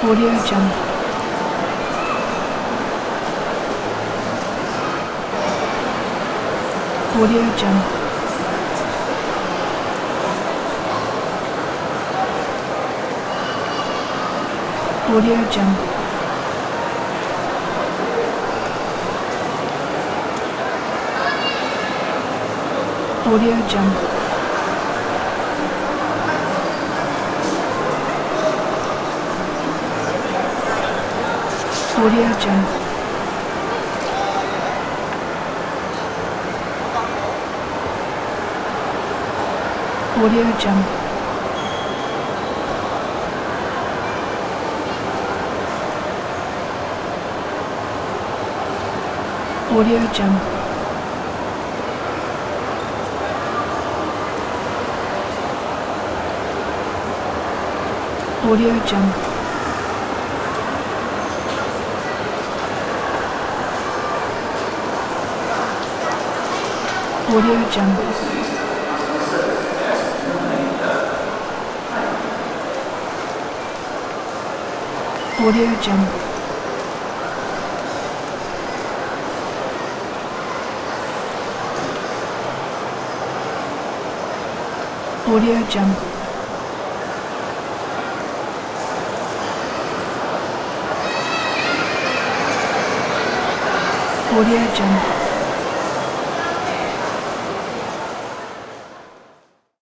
Audio Jungle. Audio Jungle. Audio Jungle. Audio Jungle. Audio Jungle. Audio Jungle. Audio Jungle. Audio Jungle. Audio Jungle. Audio Jungle. Audio Jungle. Audio Jungle.